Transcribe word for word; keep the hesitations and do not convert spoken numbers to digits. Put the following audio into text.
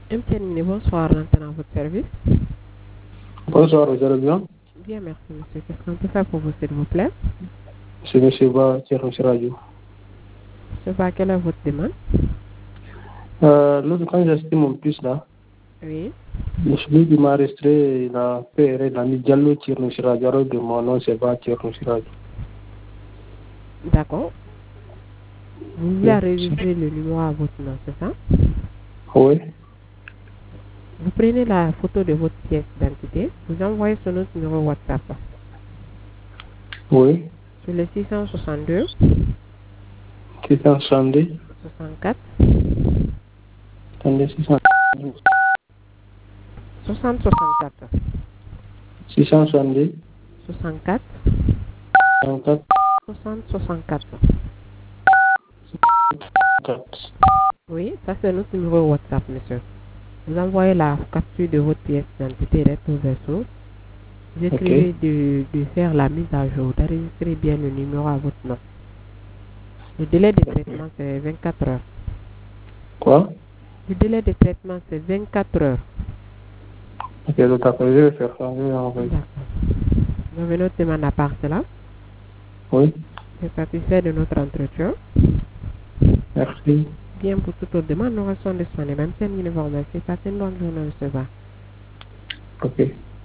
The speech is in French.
M T N, bonsoir, l'antenne à votre service. Bonsoir, vous allez bien? Bien, merci, monsieur. Qu'est-ce qu'on peut faire pour vous, s'il vous plaît? C'est M. Ba, Thierry Radio. Je sais pas quelle est votre demande. Euh, L'autre, quand j'ai acheté mon puce là, Oui. celui qui m'a enregistré, il a fait, il a mis Diallo Thierry Radio, alors que mon nom, c'est pas Thierry Radio. D'accord. Vous voulez enregistrer le numéro à votre nom, c'est ça? Oui. Vous prenez la photo de votre pièce d'identité, vous envoyez sur notre numéro WhatsApp. Oui. Sur le six cent soixante-deux. six cent soixante-deux. soixante-quatre. Attendez, six cent soixante soixante-quatre. six cent soixante-deux. soixante-quatre. soixante-quatre. soixante soixante-quatre. quatre. Oui, ça c'est notre numéro WhatsApp, monsieur. Vous envoyez la capture de votre pièce d'identité recto verso. Vous écrivez Ok. de, de faire la mise à jour, d'enregistrer bien le numéro à votre nom. Le délai de traitement, c'est vingt-quatre heures. Quoi? Le délai de traitement, c'est vingt-quatre heures. Ok, donc après, je vais faire ça, je vais envoyer. D'accord. Vous avez notre demande à part cela. Oui. Vous êtes satisfait de notre entretien. Merci. Bien, pour toute autre demande, nous restons disponibles. Même si nous vous remercie. Passez une bonne journée, monsieur Ba. Ok.